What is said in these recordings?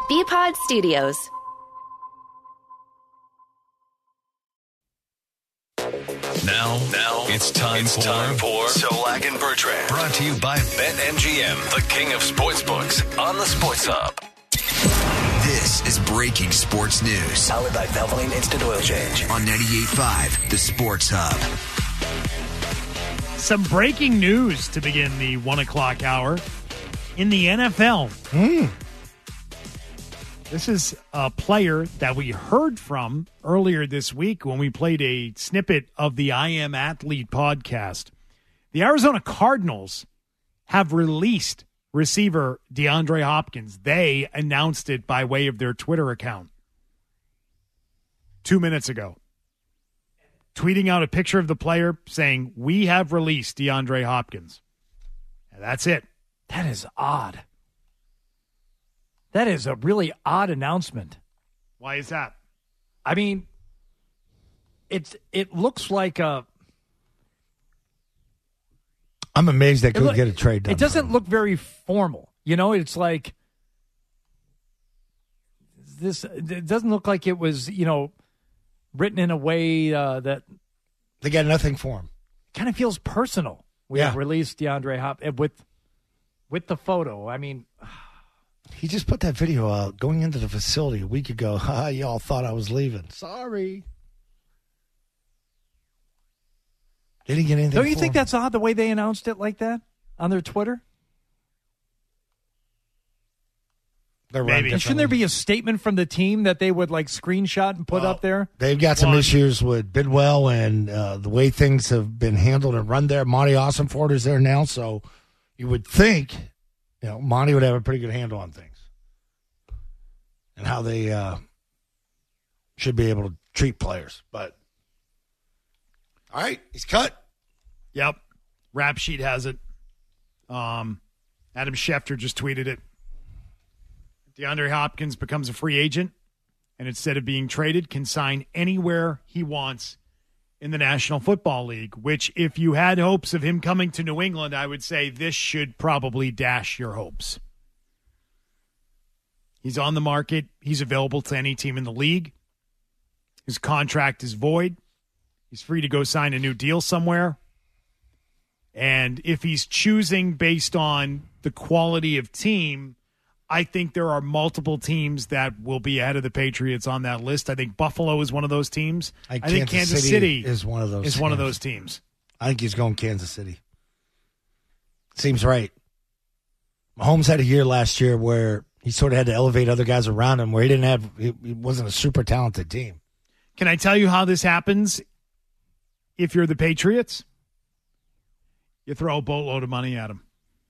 BPod Studios. Now it's time for Solak and Bertrand. Brought to you by BetMGM, the king of sportsbooks on the Sports Hub. This is breaking sports news. Powered by Valvoline Instant Oil Change. On 98.5, the Sports Hub. Some breaking news to begin the 1 o'clock hour in the NFL. This is a player that we heard from earlier this week when we played a snippet of the I Am Athlete podcast. The Arizona Cardinals have released receiver DeAndre Hopkins. They announced it by way of their Twitter account 2 minutes ago, tweeting out a picture of the player saying, "We have released DeAndre Hopkins." And that's it. That is odd. That is a really odd announcement. Why is that? I mean, it looks like a... I'm amazed they couldn't get a trade done. It doesn't look very formal. You know, it's like this. It doesn't look like it was, written in a way that they got nothing for him. Kind of feels personal. We have released DeAndre Hopkins with the photo. I mean, he just put that video out going into the facility a week ago. Y'all thought I was leaving. Sorry. They didn't get anything. Don't you think that's odd the way they announced it like that on their Twitter? Maybe. Shouldn't there be a statement from the team that they would screenshot and put up there? They've got some issues with Bidwell and the way things have been handled and run there. Monty Ossenford is there now, so you would think, Monty would have a pretty good handle on things and how they should be able to treat players. But all right, he's cut. Yep. Rap Sheet has it. Adam Schefter just tweeted it. DeAndre Hopkins becomes a free agent, and instead of being traded, can sign anywhere he wants in the National Football League, which if you had hopes of him coming to New England, I would say this should probably dash your hopes. He's on the market. He's available to any team in the league. His contract is void. He's free to go sign a new deal somewhere. And if he's choosing based on the quality of team, I think there are multiple teams that will be ahead of the Patriots on that list. I think Buffalo is one of those teams. I think Kansas City is one of those teams. I think he's going Kansas City. Seems right. Mahomes had a year last year where he sort of had to elevate other guys around him, where he wasn't a super talented team. Can I tell you how this happens? If you're the Patriots, you throw a boatload of money at him.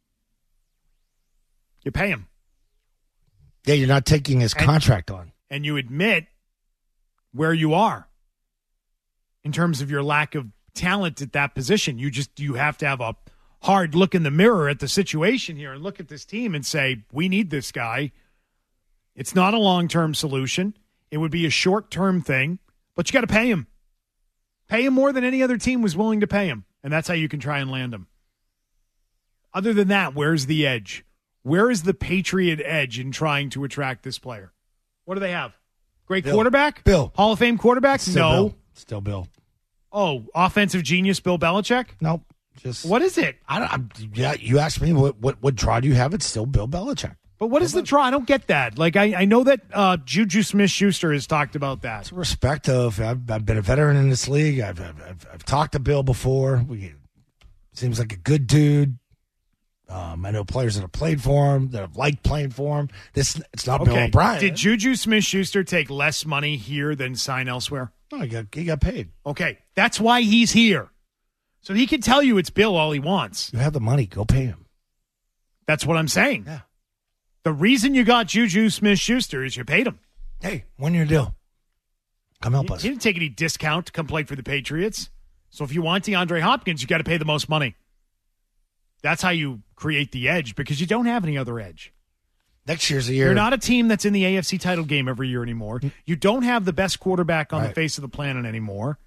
You pay him. Yeah, you're not taking his contract on. And you admit where you are in terms of your lack of talent at that position. You have to have a hard look in the mirror at the situation here and look at this team and say, we need this guy. It's not a long-term solution. It would be a short-term thing, but you got to pay him. Pay him more than any other team was willing to pay him, and that's how you can try and land him. Other than that, where's the edge? Where is the Patriot edge in trying to attract this player? What do they have? Great quarterback? Bill. Hall of Fame quarterback? No. Still Bill. Oh, offensive genius Bill Belichick? Nope. What is it? You asked me what draw do you have? It's still Bill Belichick. But what is the draw? I don't get that. I know that Juju Smith-Schuster has talked about that. It's respect of. I've been a veteran in this league. I've talked to Bill before. Seems like a good dude. I know players that have played for him, that have liked playing for him. It's not Bill O'Brien. Did Juju Smith-Schuster take less money here than sign elsewhere? No, he got paid. Okay, that's why he's here. So he can tell you it's Bill all he wants. You have the money, go pay him. That's what I'm saying. Yeah. The reason you got Juju Smith-Schuster is you paid him. Hey, 1 year deal. Come help us. He didn't take any discount to come play for the Patriots. So if you want DeAndre Hopkins, you got to pay the most money. That's how you create the edge, because you don't have any other edge. Next year's the year. You're not a team that's in the AFC title game every year anymore. You don't have the best quarterback on the face of the planet anymore.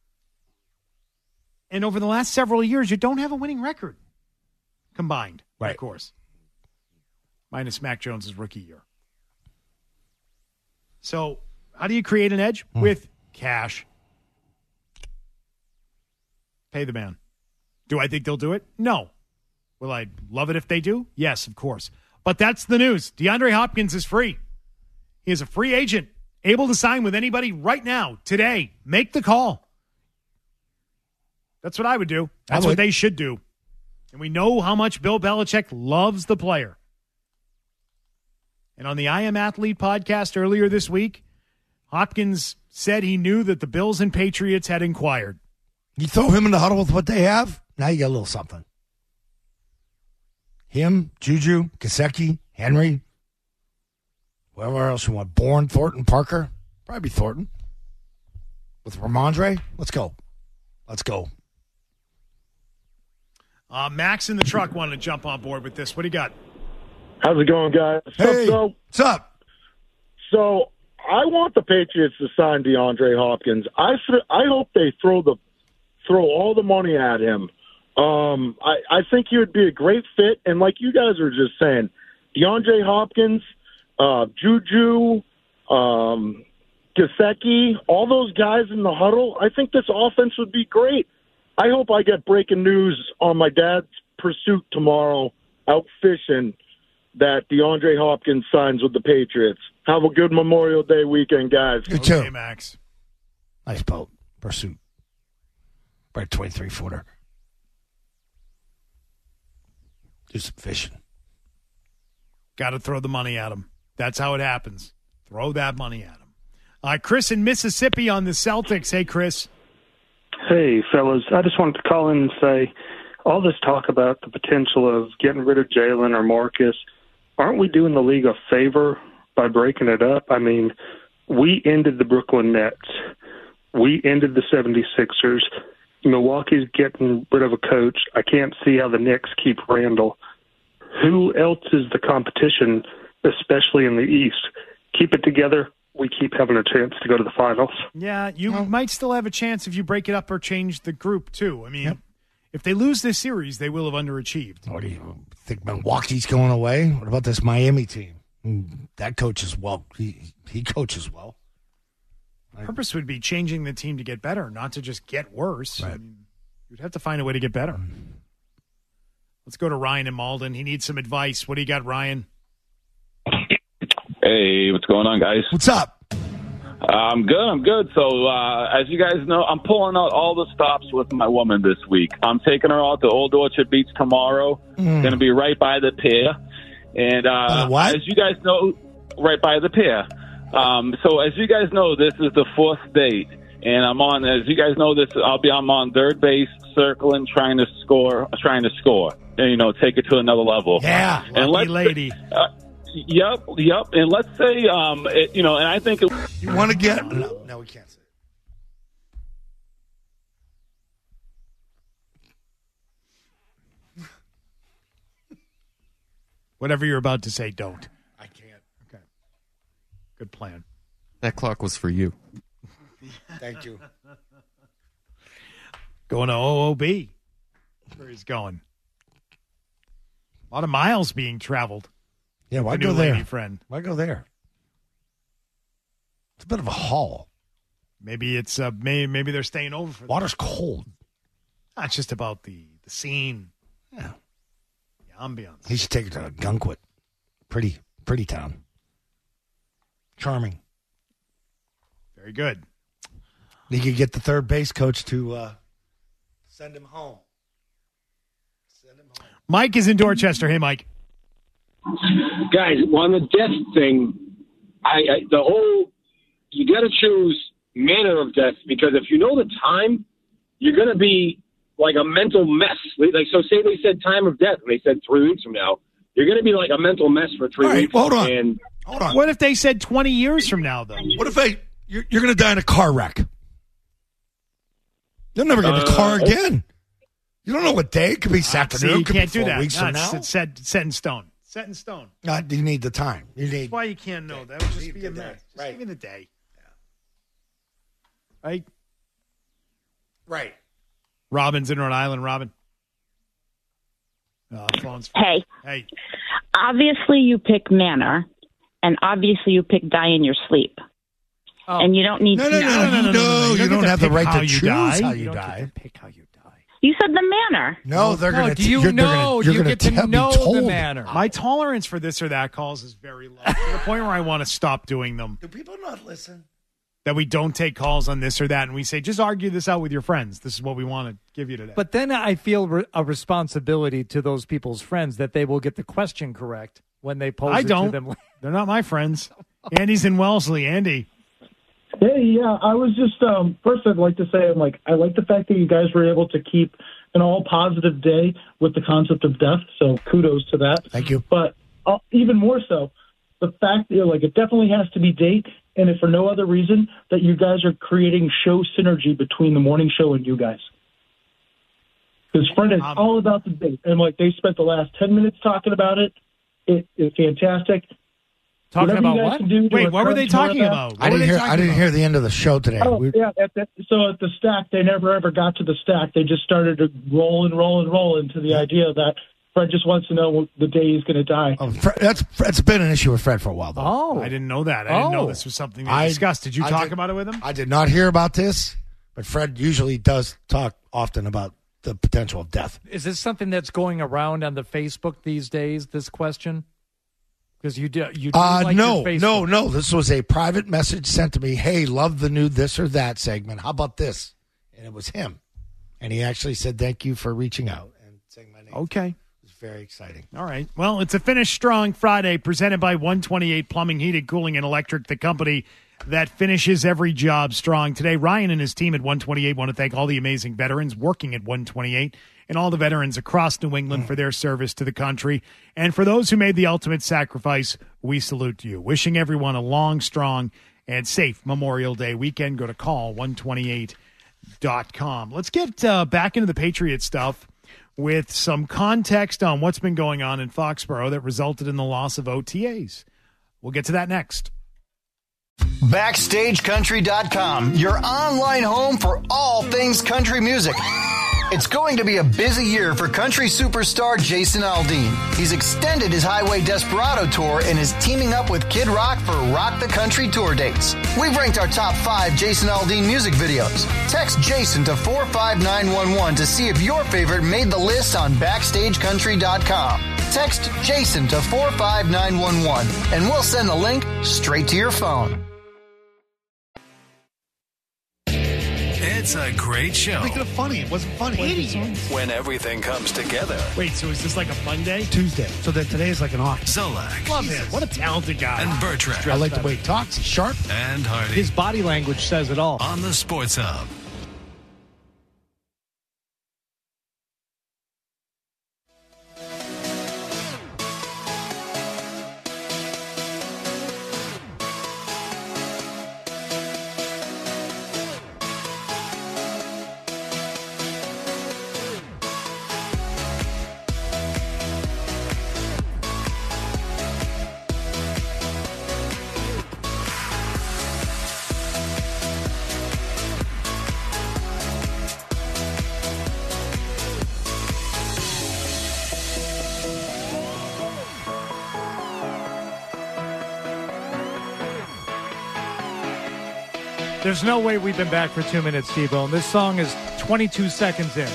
And over the last several years, you don't have a winning record combined, of course. Minus Mac Jones' rookie year. So how do you create an edge? With cash. Pay the man. Do I think they'll do it? No. Will I love it if they do? Yes, of course. But that's the news. DeAndre Hopkins is free. He is a free agent, able to sign with anybody right now, today. Make the call. That's what I would do. That's what they should do. And we know how much Bill Belichick loves the player. And on the I Am Athlete podcast earlier this week, Hopkins said he knew that the Bills and Patriots had inquired. You throw him in the huddle with what they have, now you got a little something. Him, Juju, Gesicki, Henry, whoever else you want. Bourne, Thornton, Parker. Probably Thornton. With Ramondre, let's go. Let's go. Max in the truck wanted to jump on board with this. What do you got? How's it going, guys? Hey, what's up? So I want the Patriots to sign DeAndre Hopkins. I hope they throw all the money at him. I think he would be a great fit. And like you guys were just saying, DeAndre Hopkins, Juju, Gesicki, all those guys in the huddle, I think this offense would be great. I hope I get breaking news on my dad's pursuit tomorrow out fishing that DeAndre Hopkins signs with the Patriots. Have a good Memorial Day weekend, guys. You too. Okay, Max. Nice boat. Pursuit. Right, 23-footer. Do some fishing. Got to throw the money at him. That's how it happens. Throw that money at him. Chris in Mississippi on the Celtics. Hey, Chris. Hey, fellas. I just wanted to call in and say, all this talk about the potential of getting rid of Jalen or Marcus, aren't we doing the league a favor by breaking it up? I mean, we ended the Brooklyn Nets. We ended the 76ers. Milwaukee's getting rid of a coach. I can't see how the Knicks keep Randall. Who else is the competition, especially in the East? Keep it together. We keep having a chance to go to the finals. Yeah, you might still have a chance if you break it up or change the group, too. I mean, if they lose this series, they will have underachieved. What do you think? Milwaukee's going away? What about this Miami team? That coach is well. He coaches well. The purpose would be changing the team to get better, not to just get worse. Right. I mean, you'd have to find a way to get better. Let's go to Ryan in Malden. He needs some advice. What do you got, Ryan? Hey, what's going on, guys? What's up? I'm good. So, as you guys know, I'm pulling out all the stops with my woman this week. I'm taking her out to Old Orchard Beach tomorrow. Going to be right by the pier. And as you guys know, right by the pier. So, as you guys know, this is the fourth date. And I'm on third base, circling, trying to score. And, take it to another level. Yeah, lucky lady. Yep. And let's say, and I think You want to get? No, we can't say. Whatever you're about to say, don't. I can't. Okay. Good plan. That clock was for you. Thank you. Going to OOB. Where he's going. A lot of miles being traveled. Yeah, why New go there? lady friend. Why go there? It's a bit of a haul. Maybe it's maybe they're staying over for Water's cold. Not just about the scene. Yeah. The ambiance. He should take it to Gunkwit. Pretty town. Charming. Very good. He could get the third base coach to send him home. Mike is in Dorchester. Hey, Mike. Guys, on the death thing, you got to choose manner of death, because if you know the time, you're going to be like a mental mess. Like, so say they said time of death, and they said 3 weeks from now, you're going to be like a mental mess for 3 weeks. Hold on. What if they said 20 years from now, though? What if you're going to die in a car wreck? You'll never get in a car again. You don't know what day. It could be this afternoon. You could can't be do 4 that. weeks from now. It's set in stone. Set in stone. You need the time. That's why you can't know. That would just be a mess. Just give me the day. Yeah. Right? Robin's in Rhode Island. Robin. Phone's Hey. Hey. Obviously, you pick manner, and obviously, you pick die in your sleep. And you don't need to know. No, you don't have the right to choose how You you don't die. get to pick how you die. You said the manner. No, they're going to. Do you know? Do you get to know the manner? My tolerance for this or that calls is very low, to the point where I want to stop doing them. Do people not listen? That we don't take calls on this or that, and we say, just argue this out with your friends. This is what we want to give you today. But then I feel a responsibility to those people's friends that they will get the question correct when they pose it to them. They're not my friends. Andy's in Wellesley. Andy. Hey, yeah, I was just first I'd like to say I like the fact that you guys were able to keep an all positive day with the concept of death. So kudos to that. Thank you. But even more so, the fact that it definitely has to be date, and if for no other reason that you guys are creating show synergy between the morning show and you guys. Because Fred is all about the date, and they spent the last 10 minutes talking about it. It is fantastic. Talking about what? Wait, what were they talking about? I didn't hear the end of the show today. So at the stack, they never ever got to the stack. They just started to roll into the idea that Fred just wants to know the day he's going to die. Oh, that's been an issue with Fred for a while, though. Oh, I didn't know that. I didn't know this was something they discussed. Did you talk about it with him? I did not hear about this, but Fred usually does talk often about the potential of death. Is this something that's going around on the Facebook these days, this question? Because you do like your Facebook. No. This was a private message sent to me. Hey, love the new this or that segment. How about this? And it was him. And he actually said, thank you for reaching out and saying my name. Okay. It was very exciting. All right. Well, it's a Finish Strong Friday presented by 128 Plumbing, Heating, Cooling, and Electric, the company that finishes every job strong. Today, Ryan and his team at 128 want to thank all the amazing veterans working at 128 and all the veterans across New England for their service to the country. And for those who made the ultimate sacrifice, we salute you. Wishing everyone a long, strong, and safe Memorial Day weekend. Go to call128.com. Let's get back into the Patriot stuff with some context on what's been going on in Foxborough that resulted in the loss of OTAs. We'll get to that next. BackstageCountry.com, your online home for all things country music. It's going to be a busy year for country superstar Jason Aldean. He's extended his Highway Desperado tour and is teaming up with Kid Rock for Rock the Country tour dates. We've ranked our top 5 Jason Aldean music videos. Text Jason to 45911 to see if your favorite made the list on BackstageCountry.com. Text Jason to 45911 and we'll send the link straight to your phone. It's a great show. Make it funny. It wasn't funny. When everything comes together. Wait, so is this like a Monday? Tuesday. So then today is like an off. Zolak. Love him. What a talented guy. And Bertrand. I like the way he talks. He's sharp. And Hardy. His body language says it all. On the Sports Hub. There's no way we've been back for 2 minutes, T-Bone. This song is 22 seconds in. This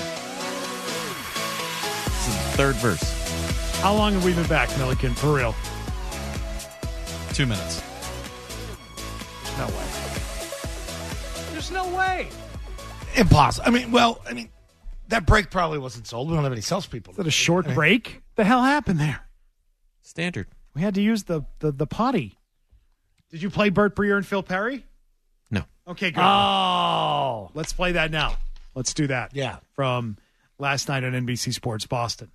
is the third verse. How long have we been back, Milliken, for real? 2 minutes. No way. There's no way. Impossible. I mean, that break probably wasn't sold. We don't have any salespeople. Is that a short break? The hell happened there? Standard. We had to use the potty. Did you play Burt Breer and Phil Perry? No. Okay, good. Oh. Let's play that now. Let's do that. Yeah. From last night on NBC Sports Boston.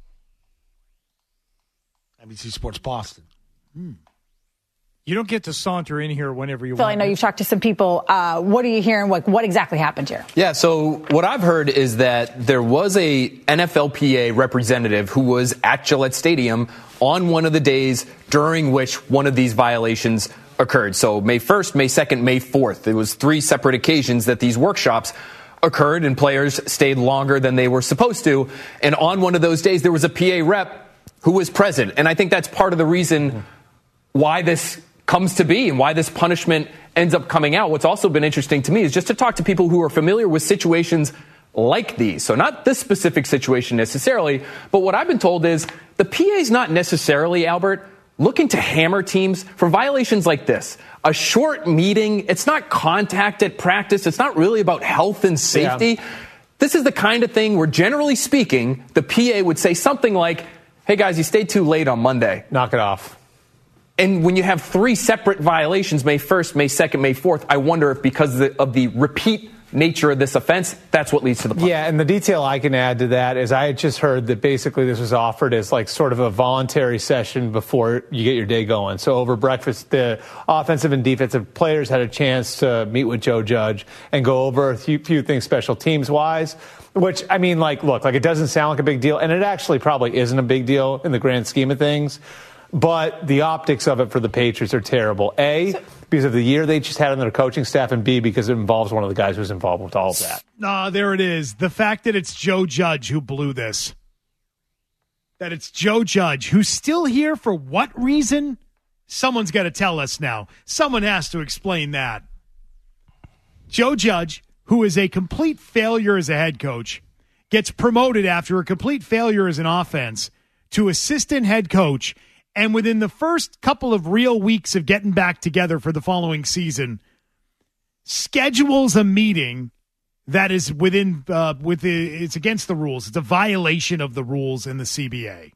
NBC Sports Boston. You don't get to saunter in here whenever you Phil, want. I know you've talked to some people. What are you hearing? What exactly happened here? Yeah, so what I've heard is that there was a NFLPA representative who was at Gillette Stadium on one of the days during which one of these violations occurred. So May 1st, May 2nd, May 4th. It was 3 separate occasions that these workshops occurred and players stayed longer than they were supposed to. And on one of those days, there was a PA rep who was present. And I think that's part of the reason why this comes to be and why this punishment ends up coming out, what's also been interesting to me is just to talk to people who are familiar with situations like these. So not this specific situation necessarily, but what I've been told is the PA is not necessarily, Albert, looking to hammer teams for violations like this. A short meeting, it's not contact at practice. It's not really about health and safety. Yeah. This is the kind of thing where, generally speaking, the PA would say something like, hey, guys, you stayed too late on Monday. Knock it off. And when you have 3 separate violations, May 1st, May 2nd, May 4th, I wonder if because of the repeat nature of this offense, that's what leads to the punishment. Yeah, and the detail I can add to that is I had just heard that basically this was offered as like sort of a voluntary session before you get your day going. So over breakfast, the offensive and defensive players had a chance to meet with Joe Judge and go over a few things special teams wise, which, I mean, like, look, like it doesn't sound like a big deal, and it actually probably isn't a big deal in the grand scheme of things. But the optics of it for the Patriots are terrible. A, because of the year they just had on their coaching staff, and B, because it involves one of the guys who's involved with all of that. There it is. The fact that it's Joe Judge who blew this. That it's Joe Judge who's still here for what reason? Someone's got to tell us now. Someone has to explain that. Joe Judge, who is a complete failure as a head coach, gets promoted after a complete failure as an offense to assistant head coach. And within the first couple of real weeks of getting back together for the following season, schedules a meeting that is it's against the rules. It's a violation of the rules in the CBA.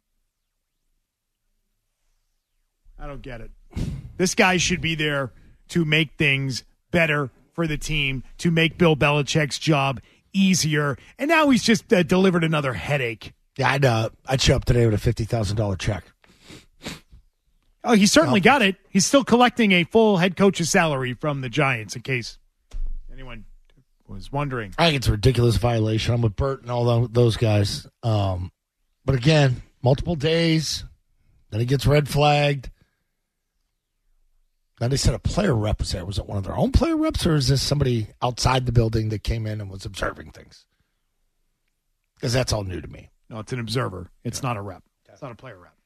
I don't get it. This guy should be there to make things better for the team, to make Bill Belichick's job easier. And now he's just delivered another headache. Yeah, I'd show up today with a $50,000 check. Oh, he certainly got it. He's still collecting a full head coach's salary from the Giants, in case anyone was wondering. I think it's a ridiculous violation. I'm with Bert and all those guys. But again, multiple days, then he gets red flagged. Then they said a player rep was there. Was it one of their own player reps, or is this somebody outside the building that came in and was observing things? Because that's all new to me. No, it's an observer. It's not a rep. It's not a player rep.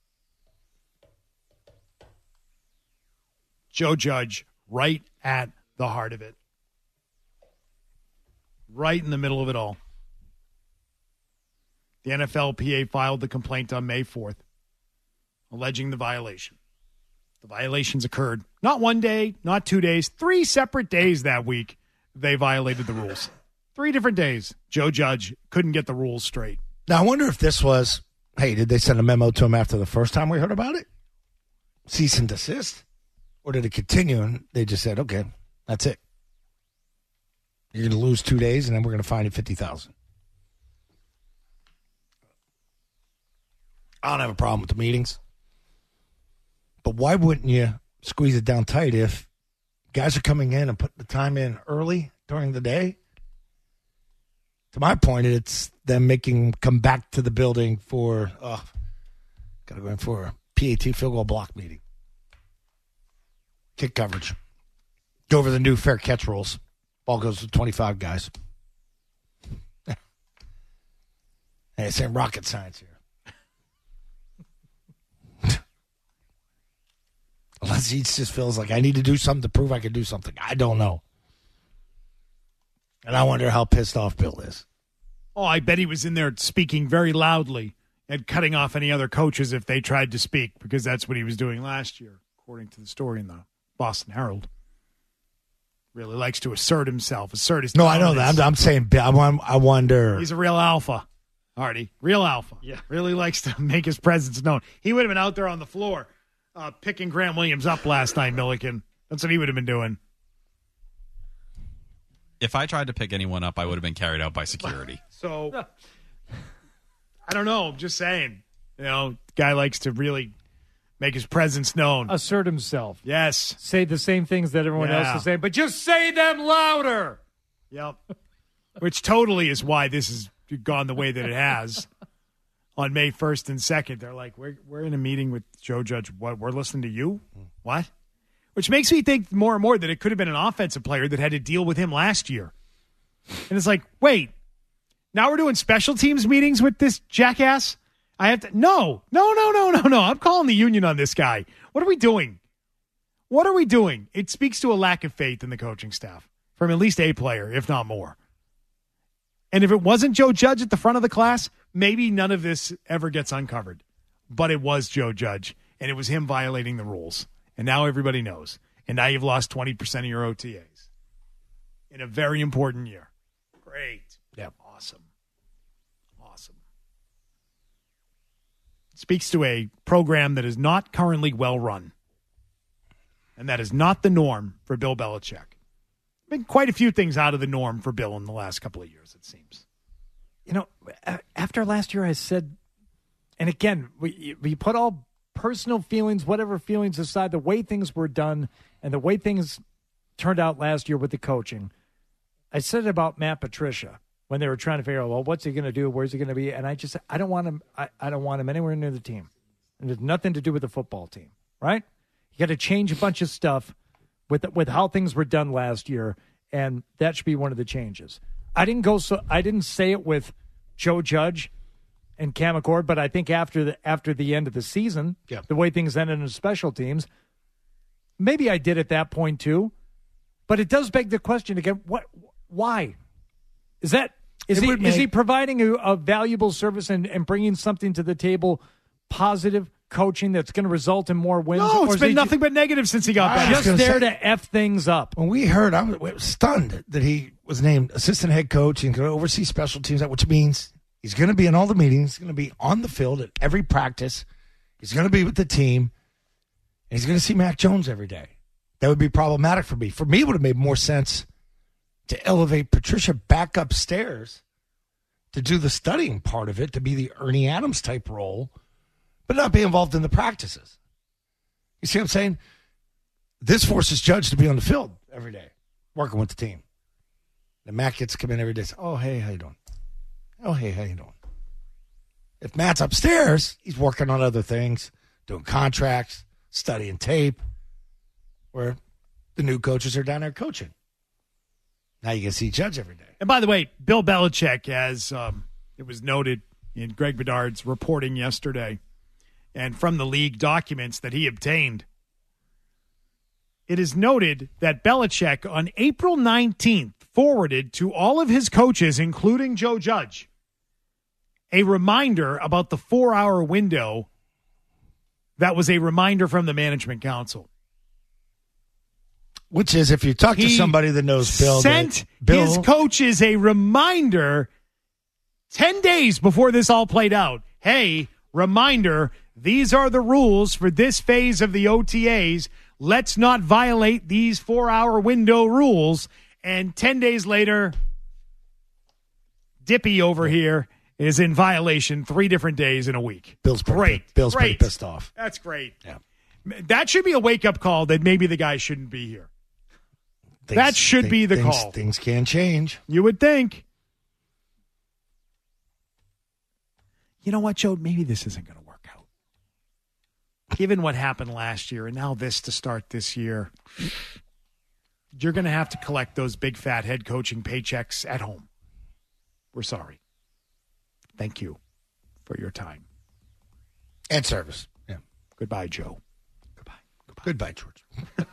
Joe Judge, right at the heart of it. Right in the middle of it all. The NFLPA filed the complaint on May 4th, alleging the violation. The violations occurred not one day, not 2 days, 3 separate days that week. They violated the rules. 3 different days. Joe Judge couldn't get the rules straight. Now, I wonder if this was, hey, did they send a memo to him after the first time we heard about it? Cease and desist? Or did it continue and they just said, okay, that's it. You're going to lose 2 days and then we're going to fine you $50,000. I don't have a problem with the meetings. But why wouldn't you squeeze it down tight if guys are coming in and putting the time in early during the day? To my point, it's them making them come back to the building for, got to go in for a PAT field goal block meeting. Kick coverage. Go over the new fair catch rules. Ball goes to 25 guys. Hey, it's ain't rocket science here. Unless he just feels like I need to do something to prove I can do something. I don't know. And I wonder how pissed off Bill is. Oh, I bet he was in there speaking very loudly and cutting off any other coaches if they tried to speak, because that's what he was doing last year, according to the story in the Boston Herald. Really likes to assert himself, assert his dominance. No, I know that. I'm saying, I wonder. He's a real alpha, Artie. Real alpha. Yeah. Really likes to make his presence known. He would have been out there on the floor picking Grant Williams up last night, Milliken. That's what he would have been doing. If I tried to pick anyone up, I would have been carried out by security. So, I don't know. I'm just saying. You know, guy likes to really make his presence known. Assert himself. Yes. Say the same things that everyone else is saying, but just say them louder. Yep. Which totally is why this has gone the way that it has. On May 1st and 2nd, they're like, we're in a meeting with Joe Judge. What? We're listening to you? What? Which makes me think more and more that it could have been an offensive player that had to deal with him last year. And it's like, wait, now we're doing special teams meetings with this jackass? I have to – no. I'm calling the union on this guy. What are we doing? What are we doing? It speaks to a lack of faith in the coaching staff from at least a player, if not more. And if it wasn't Joe Judge at the front of the class, maybe none of this ever gets uncovered. But it was Joe Judge, and it was him violating the rules. And now everybody knows. And now you've lost 20% of your OTAs in a very important year. Great. Yeah. Awesome. Speaks to a program that is not currently well run. And that is not the norm for Bill Belichick. Been quite a few things out of the norm for Bill in the last couple of years, it seems. You know, after last year, I said, and again, we put all personal feelings, whatever feelings aside, the way things were done and the way things turned out last year with the coaching. I said about Matt Patricia when they were trying to figure out, well, what's he going to do? Where's he going to be? And I just said, I don't want him. I don't want him anywhere near the team. And there's nothing to do with the football team, right? You got to change a bunch of stuff with how things were done last year, and that should be one of the changes. I didn't say it with Joe Judge and Cam McCord, but I think after the end of the season, the way things ended in special teams, maybe I did at that point too. But it does beg the question again: why? Is he providing a valuable service and bringing something to the table, positive coaching that's going to result in more wins? No, it's been nothing but negative since he got back. Just there to F things up. When we heard, I was stunned that he was named assistant head coach and going to oversee special teams, which means he's going to be in all the meetings, he's going to be on the field at every practice, he's going to be with the team, and he's going to see Mac Jones every day. That would be problematic for me. For me, it would have made more sense to elevate Patricia back upstairs to do the studying part of it, to be the Ernie Adams type role, but not be involved in the practices. You see what I'm saying? This forces Judge to be on the field every day, working with the team. And Matt gets to come in every day and say, oh, hey, how you doing? Oh, hey, how you doing? If Matt's upstairs, he's working on other things, doing contracts, studying tape, where the new coaches are down there coaching. Now you can see Judge every day. And by the way, Bill Belichick, as it was noted in Greg Bedard's reporting yesterday, and from the league documents that he obtained, it is noted that Belichick on April 19th forwarded to all of his coaches, including Joe Judge, a reminder about the 4-hour window that was a reminder from the management council. Which is, if you talk to somebody that knows Bill, sent his coaches a reminder 10 days before this all played out. Hey, reminder, these are the rules for this phase of the OTAs. Let's not violate these 4-hour window rules. And 10 days later, Dippy over here is in violation 3 different days in a week. Bill's pretty pissed off. That's great. Yeah. That should be a wake-up call that maybe the guy shouldn't be here. That should be the call. Things can change. You would think. You know what, Joe? Maybe this isn't going to work out. Given what happened last year and now this to start this year, you're going to have to collect those big fat head coaching paychecks at home. We're sorry. Thank you for your time. And service. Yeah. Goodbye, Joe. Goodbye, George.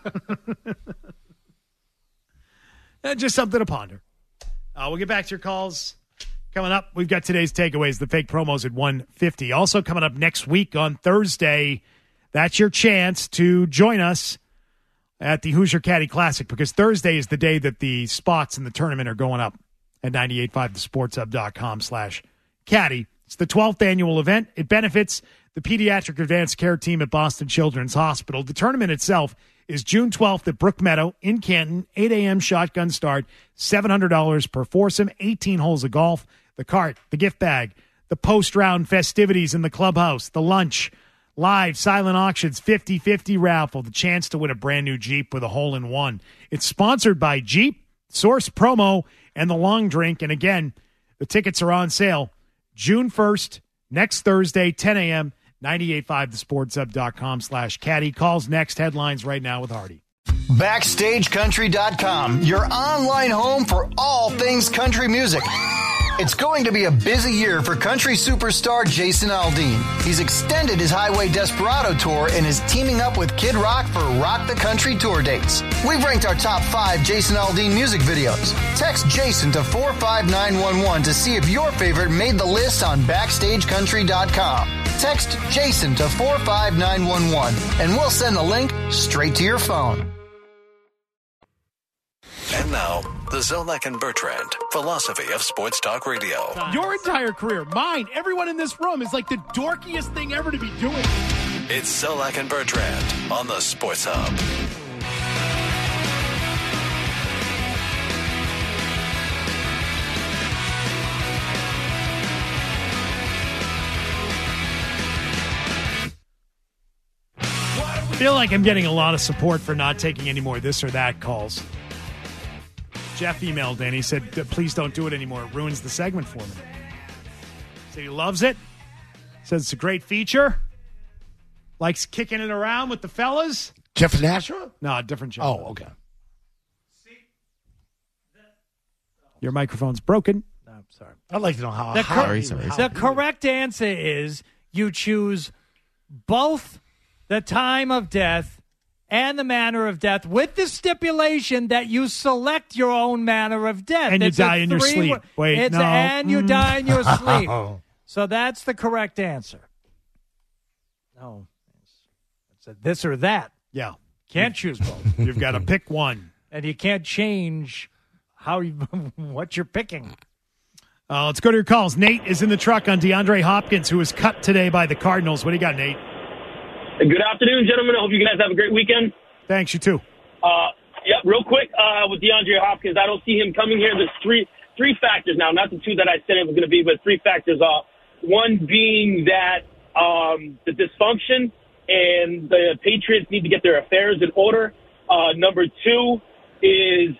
Just something to ponder. We'll get back to your calls. Coming up, we've got today's takeaways, the fake promos at 1:50. Also coming up next week on Thursday, that's your chance to join us at the Hoosier Caddy Classic, because Thursday is the day that the spots in the tournament are going up at 985thesportshub.com/caddy. It's the 12th annual event. It benefits the Pediatric Advanced Care Team at Boston Children's Hospital. The tournament itself is June 12th at Brook Meadow in Canton, 8 a.m. shotgun start, $700 per foursome, 18 holes of golf, the cart, the gift bag, the post-round festivities in the clubhouse, the lunch, live silent auctions, 50-50 raffle, the chance to win a brand new Jeep with a hole-in-one. It's sponsored by Jeep, Source Promo, and the Long Drink. And again, the tickets are on sale June 1st, next Thursday, 10 a.m., 985thesportshub.com/caddy. Calls next. Headlines right now with Hardy. BackstageCountry.com, your online home for all things country music. It's going to be a busy year for country superstar Jason Aldean. He's extended his Highway Desperado tour and is teaming up with Kid Rock for Rock the Country tour dates. We've ranked our top 5 Jason Aldean music videos. Text Jason to 45911 to see if your favorite made the list on BackstageCountry.com. Text Jason to 45911 and we'll send the link straight to your phone. And now, the Zolak and Bertrand philosophy of Sports Talk Radio. Your entire career, mine, everyone in this room is like the dorkiest thing ever to be doing. It's Zolak and Bertrand on the Sports Hub. I feel like I'm getting a lot of support for not taking any more this or that calls. Jeff emailed in. He said, please don't do it anymore. It ruins the segment for me. Said he loves it. Says it's a great feature. Likes kicking it around with the fellas. Jeff Nashua? No, a different Jeff. Oh, okay. Your microphone's broken. I'm sorry. I'd like to know how. The correct answer is you choose both the time of death and the manner of death, with the stipulation that you select your own manner of death. And you die in your sleep. Wait, no. And you die in your sleep. So that's the correct answer. No. It's a this or that. Yeah. Can't choose both. You've got to pick one. And you can't change what you're picking. Let's go to your calls. Nate is in the truck on DeAndre Hopkins, who was cut today by the Cardinals. What do you got, Nate? Good afternoon, gentlemen. I hope you guys have a great weekend. Thanks, you too. Real quick, with DeAndre Hopkins, I don't see him coming here. There's three factors now, not the 2 that I said it was going to be, but 3 factors. One being that the dysfunction and the Patriots need to get their affairs in order. Number 2 is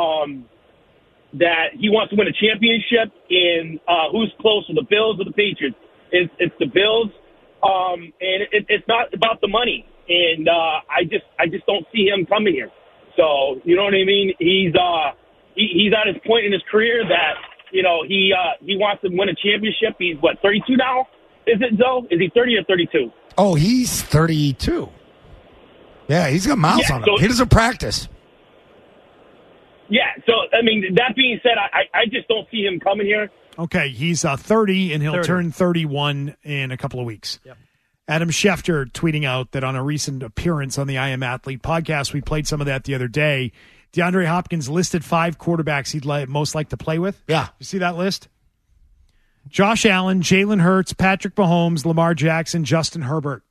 that he wants to win a championship, and who's closer, the Bills or the Patriots? It's the Bills. And it's not about the money, and I just don't see him coming here. So you know what I mean? He's at his point in his career that he wants to win a championship. He's 32 now? Is it Zoe? Is he 30 or 32? Oh, he's 32. Yeah, he's got miles on him. He doesn't practice. Yeah. So I mean, that being said, I just don't see him coming here. Okay, he's 30, and he'll turn 31 in a couple of weeks. Yep. Adam Schefter tweeting out that on a recent appearance on the I Am Athlete podcast, we played some of that the other day. DeAndre Hopkins listed 5 quarterbacks he'd most like to play with. Yeah. You see that list? Josh Allen, Jalen Hurts, Patrick Mahomes, Lamar Jackson, Justin Herbert.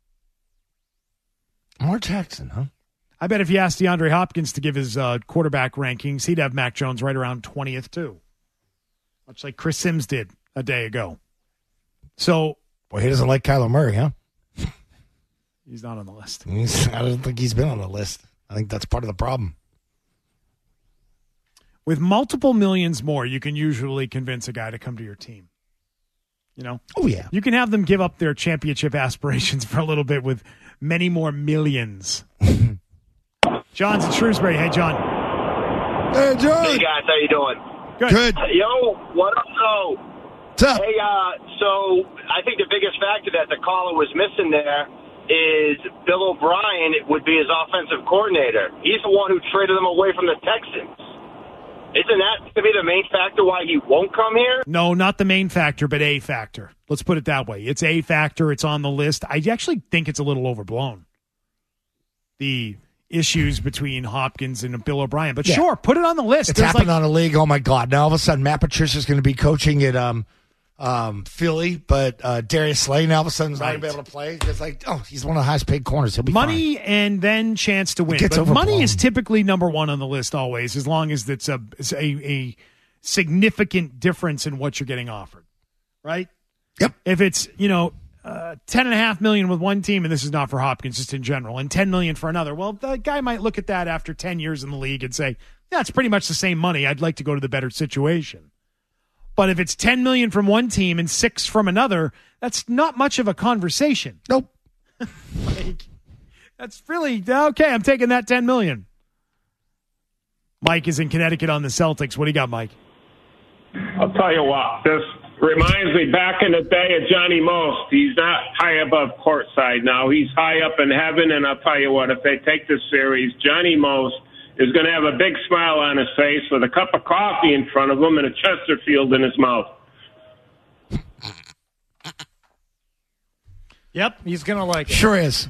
Lamar Jackson, huh? I bet if you asked DeAndre Hopkins to give his quarterback rankings, he'd have Mac Jones right around 20th, too. Much like Chris Sims did a day ago. So, boy, he doesn't like Kyler Murray, huh? He's not on the list. I don't think he's been on the list. I think that's part of the problem. With multiple millions more, you can usually convince a guy to come to your team. You know? Oh, yeah. You can have them give up their championship aspirations for a little bit with many more millions. John's in Shrewsbury. Hey, John. Hey, John. Hey, guys. How you doing? Good. Yo, what up, though? What's up? Hey, so I think the biggest factor that the caller was missing there is Bill O'Brien would be his offensive coordinator. He's the one who traded him away from the Texans. Isn't that to be the main factor why he won't come here? No, not the main factor, but a factor. Let's put it that way. It's a factor. It's on the list. I actually think it's a little overblown, the issues between Hopkins and Bill O'Brien. But sure, put it on the list. It's happened on a league. Oh, my God. Now, all of a sudden, Matt Patricia's going to be coaching at Philly, but Darius Slay now all of a sudden is not going to be able to play. It's like, he's one of the highest paid corners. He'll be money fine. And then chance to win. But money is typically number one on the list always, as long as it's a significant difference in what you're getting offered, right? Yep. If it's, $10.5 million with one team, and this is not for Hopkins, just in general, and $10 million for another, well, the guy might look at that after 10 years in the league and say, yeah, it's pretty much the same money. I'd like to go to the better situation. But if it's $10 million from one team and $6 from another, that's not much of a conversation. Nope. That's really okay. I'm taking that $10 million. Mike is in Connecticut on the Celtics. What do you got, Mike? I'll tell you what, this reminds me back in the day of Johnny Most. He's not high above courtside now. He's high up in heaven, and I'll tell you what, if they take this series, Johnny Most is going to have a big smile on his face with a cup of coffee in front of him and a Chesterfield in his mouth. Yep, he's going to like it. Sure is.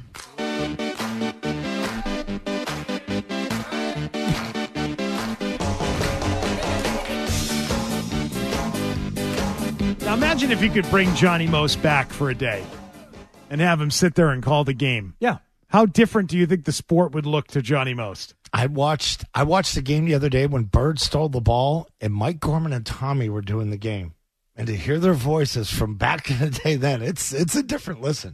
Now imagine if you could bring Johnny Most back for a day and have him sit there and call the game. Yeah. How different do you think the sport would look to Johnny Most? I watched the game the other day when Bird stole the ball and Mike Gorman and Tommy were doing the game. And to hear their voices from back in the day then, it's a different listen.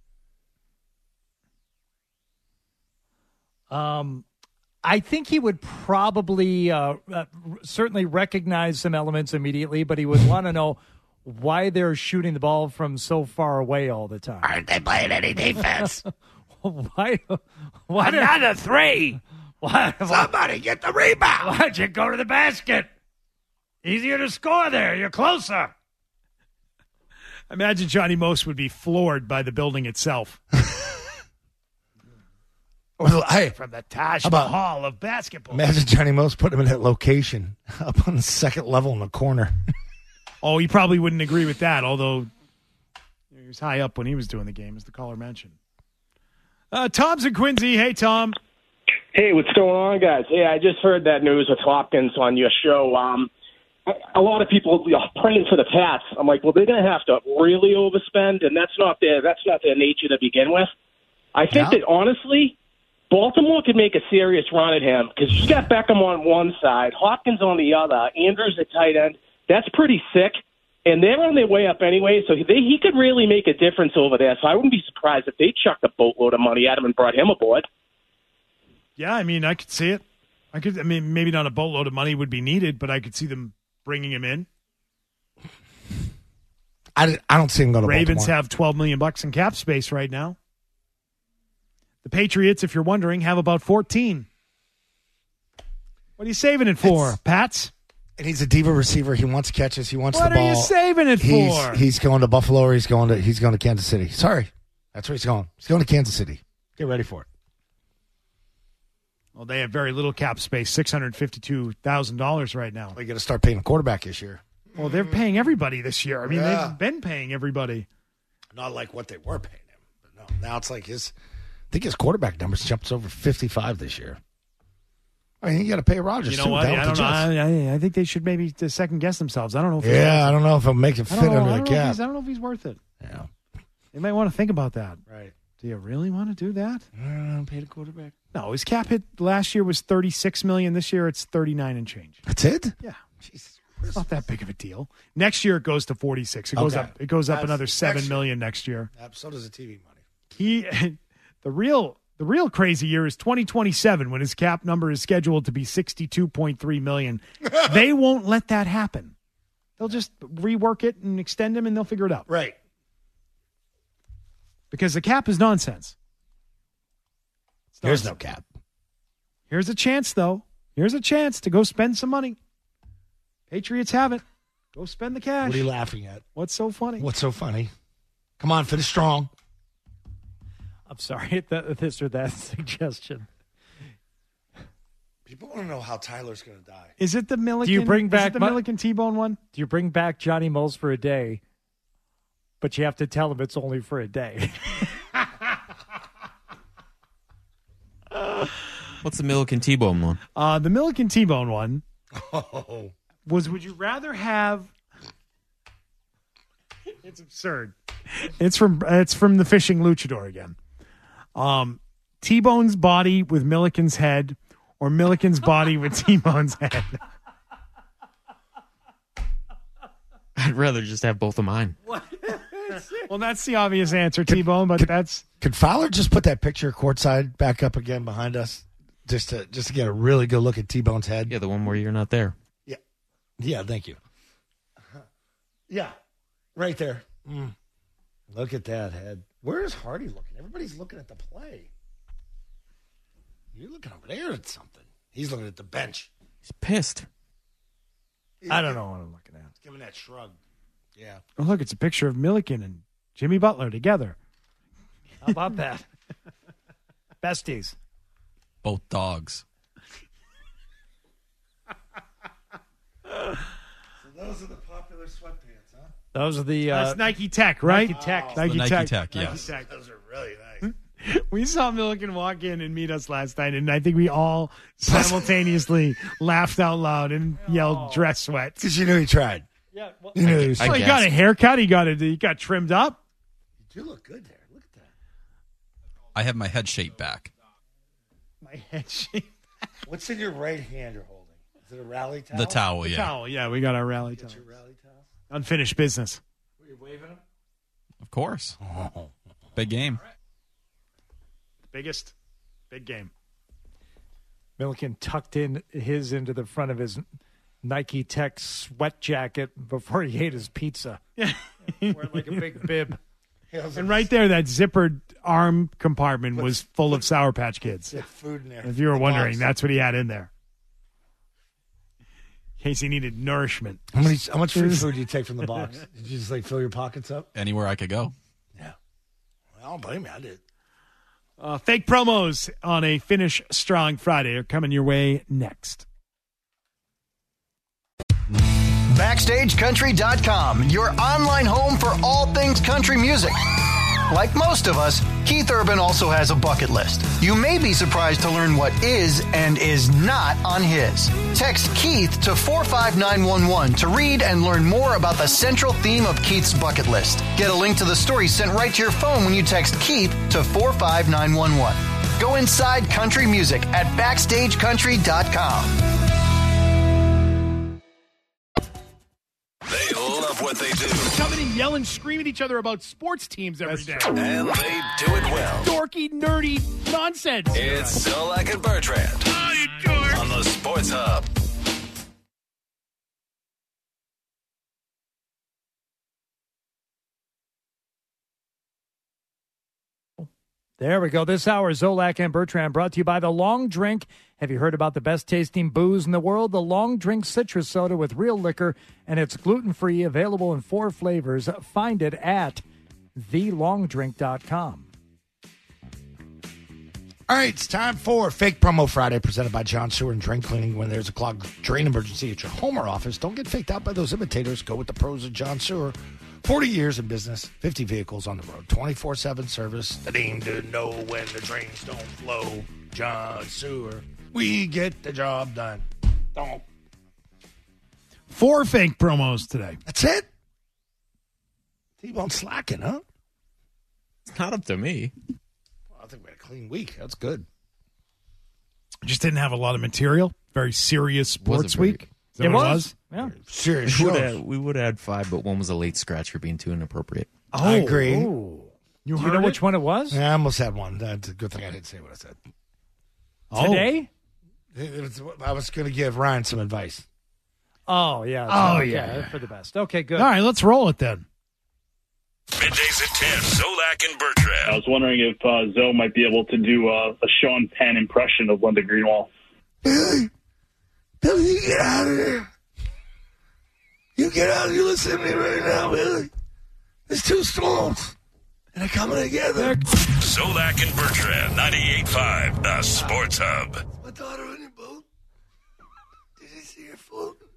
I think he would probably certainly recognize some elements immediately, but he would want to know why they're shooting the ball from so far away all the time. Aren't they playing any defense? Why Another three. Why, Somebody get the rebound. why'd you go to the basket? Easier to score there. You're closer. Imagine Johnny Most would be floored by the building itself. Well, From the Taj How about- Mahal of basketball. imagine Johnny Most putting him in that location up on the second level in the corner. Oh, he probably wouldn't agree with that, although he was high up when he was doing the game, as the caller mentioned. Tom's in Quincy. Hey, Tom. Hey, what's going on, guys? Hey, I just heard that news with Hopkins on your show. A lot of people are praying for the Pats. I'm like, well, they're going to have to really overspend, and that's not their nature to begin with. I think that, honestly, Baltimore could make a serious run at him because you got Beckham on one side, Hopkins on the other, Andrews at tight end. That's pretty sick. And they're on their way up anyway, so he could really make a difference over there. So I wouldn't be surprised if they chucked a boatload of money at him and brought him aboard. Yeah, I mean, I could see it. Maybe not a boatload of money would be needed, but I could see them bringing him in. I don't see him going to Ravens Baltimore. have $12 million in cap space right now. The Patriots, if you're wondering, have about 14. What are you saving it for, Pats? And he's a diva receiver. He wants catches. He wants What the ball. are you saving it for? He's going to Buffalo or he's going to Kansas City. Sorry. That's where he's going. He's going to Kansas City. Get ready for it. Well, they have very little cap space, $652,000 right now. Well, you got to start paying a quarterback this year. Well, they're paying everybody this year. I mean, Yeah. they've been paying everybody. Not like what they were paying him. But no, now it's like I think his quarterback numbers jumps over 55 this year. I mean, you got to pay Rodgers. You know too, what? down I with don't the know. Jets. I think they should maybe second guess themselves. I don't know. If I don't know if it'll make it fit under the cap. I don't know if he's worth it. Yeah. They might want to think about that. Right. Do you really want to do that? Pay the quarterback. No, his cap hit last year was $36 million. This year it's 39 and change. That's it? Yeah. Jesus. It's not that big of a deal. Next year it goes to 46. It goes Okay. up. It goes up That's another next $7 year. million next year. So does the TV money. The real crazy year is 2027 when his cap number is scheduled to be $62.3 million. They won't let that happen. They'll just rework it and extend him and they'll figure it out. Right. Because the cap is nonsense. There's no cap. Here's a chance, though. Here's a chance to go spend some money. Patriots have it. Go spend the cash. What are you laughing at? What's so funny? What's so funny? Come on, finish strong. I'm sorry at this or that suggestion. People want to know how Tyler's going to die. Is it the Milliken? Do you bring back the Milliken T-Bone one? Do you bring back Johnny Most for a day, but you have to tell him it's only for a day? What's the Milliken T-Bone one? The Milliken T-Bone one Oh. was, would you rather have... It's absurd. It's from the Fishing Luchador again. T-Bone's body with Milliken's head or Milliken's body with T-Bone's head? I'd rather just have both of mine. Well, that's the obvious answer, T-Bone, but that's... Could Fowler just put that picture courtside back up again behind us? Just to get a really good look at T-Bone's head? Yeah, the one where you're not there. Yeah. Yeah, thank you. Yeah, right there. Look at that head. Where is Hardy looking? Everybody's looking at the play. You're looking over there at something. He's looking at the bench. He's pissed. I don't know what I'm looking at. Give him that shrug. Yeah. Oh, look, it's a picture of Milliken and Jimmy Butler together. How about that? Besties. Both dogs. So those are the popular sweatpants, huh? Those are the That's Nike Tech, right? Nike Tech. Oh, Nike Tech, yes. Nike Tech. Those are really nice. We saw Milliken walk in and meet us last night, and I think we all simultaneously laughed out loud and yelled "dress sweat" Because you knew he tried. Yeah, well, You knew he was Well, trying. he got a haircut. He got trimmed up. You do look good there. Look at that. I have my head shape back. My head shape. What's in your right hand you're holding? Is it a rally towel? The towel, yeah. Towel, yeah, we got our rally towel. Your rally towel? Unfinished business. Were you waving them? Of course. Oh. Big game. Biggest, big game. Milliken tucked in his into the front of his Nike Tech sweat jacket before he ate his pizza. Yeah. Wearing like a big bib. And right there, that zippered arm compartment was full of Sour Patch Kids. There's food in there. If you were The wondering, box. that's what he had in there. In case he needed nourishment. How much free food do you take from the box? Did you just like fill your pockets up? Anywhere I could go. Yeah. Well, I don't blame you. I did. Fake promos on a Finish Strong Friday are coming your way next. BackstageCountry.com, your online home for all things country music. Like most of us, Keith Urban also has a bucket list. You may be surprised to learn what is and is not on his. Text Keith to 45911 to read and learn more about the central theme of Keith's bucket list. Get a link to the story sent right to your phone when you text Keith to 45911. Go inside country music at BackstageCountry.com. They love what they do. Coming and yelling, screaming at each other about sports teams every day. And they do it well. Dorky, nerdy nonsense. It's Zolak and Bertrand. Oh, you dork. On the Sports Hub. There we go. This hour, Zolak and Bertrand, brought to you by The Long Drink. Have you heard about the best-tasting booze in the world? The Long Drink Citrus Soda with real liquor, and it's gluten-free, available in 4 flavors. Find it at thelongdrink.com. All right, it's time for Fake Promo Friday, presented by John Sewer and Drain Cleaning. When there's a clogged drain emergency at your home or office, don't get faked out by those imitators. Go with the pros of John Sewer. 40 years in business, 50 vehicles on the road, 24/7 service. The name to know when the drains don't flow. John Sewer. We get the job done. Don't. 4 fake promos today. That's it? T-Bone slacking, huh? It's not up to me. Well, I think we had a clean week. That's good. Just didn't have a lot of material. Very serious sports very- week. Is that what it was? Yeah. Serious We shows. would have had 5, but one was a late scratch for being too inappropriate. I agree. Oh. You Do heard you know it? which one it was? Yeah, I almost had one. That's a good thing I didn't say what I said. Today? I was going to give Ryan some advice. Oh, yeah. Oh, okay, yeah. For the best. Okay, good. All right, let's roll it then. Middays at 10. Zolak and Bertrand. I was wondering if Zoe might be able to do a Sean Penn impression of Linda Greenwald. Billy, you get out of there. You get out. You listen to me right now, Billy. There's 2 storms, and they're coming together. Zolak and Bertrand. 98.5. The Sports Hub. My daughter on your boat. Did you see her floating?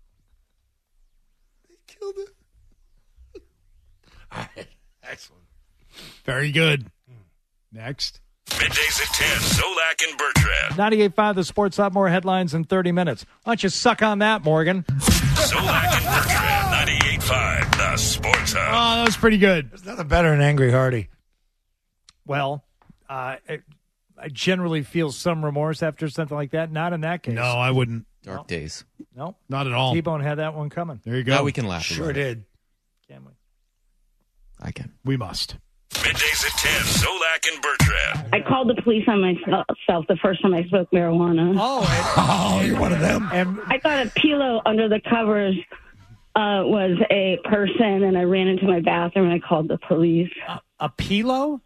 They killed her. All right. Excellent. Very good. Next. Middays at 10. Zolak and Bertrand. 98.5 The Sports Hub, more headlines in 30 minutes. Why don't you suck on that, Morgan? Zolak and Bertrand. 98.5. The Sports Hub. Oh, that was pretty good. There's nothing better than Angry Hardy. Well, I generally feel some remorse after something like that. Not in that case. No, I wouldn't. Dark days. No. Not at all. T-Bone had that one coming. There you go. Now we can laugh. Sure about it. did. Can we? I can. We must. Middays at 10. Zolak and Bertrand. I called the police on myself the first time I smoked marijuana. Oh, you're one of them. And I thought a pillow under the covers was a person, and I ran into my bathroom and I called the police. a pillow?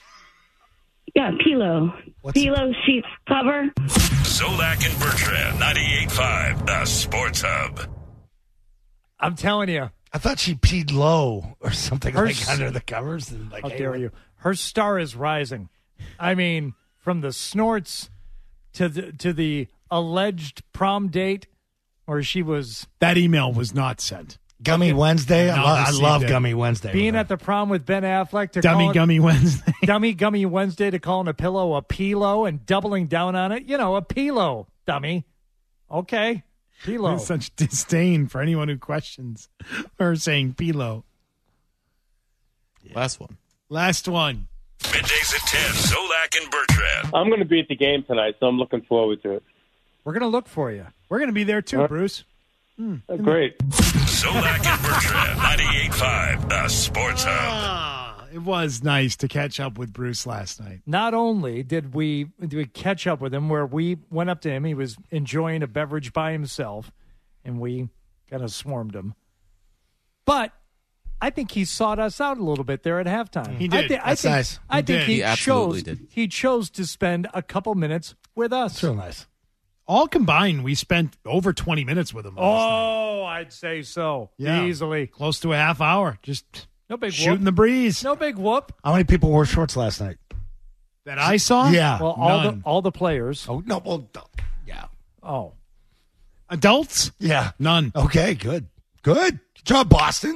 Yeah, pillow. Pillow sheets cover. Zolak and Bertrand. 98.5. The Sports Hub. I'm telling you. I thought she peed low or something under the covers. And how dare you? Her star is rising. I mean, from the snorts to the alleged prom date where she was. That email was not sent. Gummy Wednesday? I love Gummy Wednesday. Being at the prom with Ben Affleck to Gummy Wednesday. Gummy Wednesday to calling a pillow a pillow and doubling down on it. A pillow, dummy. Okay, pillow. There's such disdain for anyone who questions her saying pillow. Yeah. Last one. Middays at 10, Solak and Bertrand. I'm going to be at the game tonight, so I'm looking forward to it. We're going to look for you. We're going to be there too, Bruce. Great. Solak and Bertrand, 98.5, the Sports Hub. It was nice to catch up with Bruce last night. Not only did we catch up with him, where we went up to him, he was enjoying a beverage by himself, and we kind of swarmed him. But I think he sought us out a little bit there at halftime. He did. That's nice. I think He absolutely did. He chose to spend a couple minutes with us. It's real nice. All combined, we spent over 20 minutes with him last night. I'd say so. Yeah. Easily. Close to a half hour. Just no big shooting whoop. the breeze. No big whoop. How many people wore shorts last night? That I saw? Yeah. Well, None. all the players. Oh, no. Well, yeah. Oh. Adults? Yeah. None. Okay, good. Good job, Boston.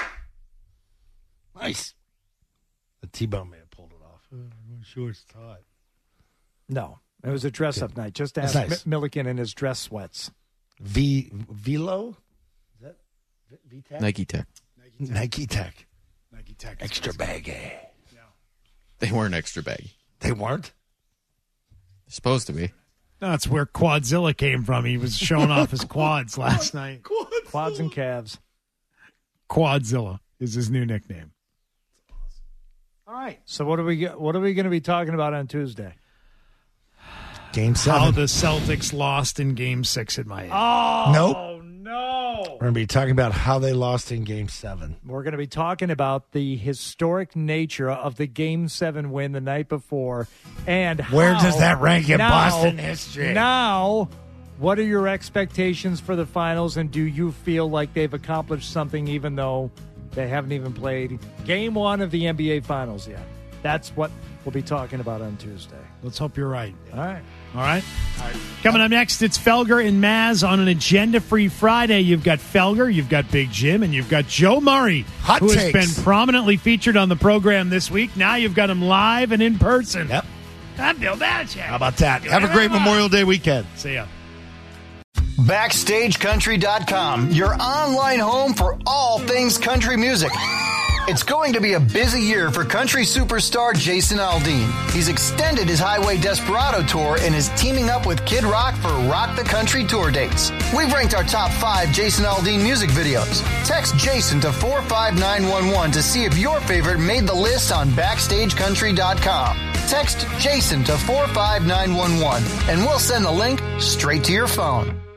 Nice. The T-Bone may have pulled it off. Shorts tight. No. It was a dress-up night. Just ask nice. Milliken in his dress sweats. Velo? Is that V-Tech? Nike Tech. Nike Tech. Nike Tech. Extra baggy. Yeah. They weren't extra baggy. They weren't? They're supposed to be. That's where Quadzilla came from. He was showing off his quads last night. Quads and calves. Quadzilla is his new nickname. All right. So what are we going to be talking about on Tuesday? Game 7. How the Celtics lost in Game 6 at Miami. Oh, nope. No. We're going to be talking about how they lost in Game 7. We're going to be talking about the historic nature of the Game 7 win the night before and where does that rank in Boston history? Now, what are your expectations for the finals, and do you feel like they've accomplished something even though they haven't even played Game 1 of the NBA Finals yet? That's what we'll be talking about on Tuesday. Let's hope you're right. All right. All right. Coming up next, it's Felger and Maz on an agenda-free Friday. You've got Felger, you've got Big Jim, and you've got Joe Murray, Hot who takes. has been prominently featured on the program this week. Now you've got him live and in person. Yep. I'm Bill Belichick. How about that? Have a great Memorial Day weekend. See ya. BackstageCountry.com, your online home for all things country music. It's going to be a busy year for country superstar Jason Aldean. He's extended his Highway Desperado tour and is teaming up with Kid Rock for Rock the Country tour dates. We've ranked our top 5 Jason Aldean music videos. Text Jason to 45911 to see if your favorite made the list on BackstageCountry.com. Text Jason to 45911 and we'll send the link straight to your phone.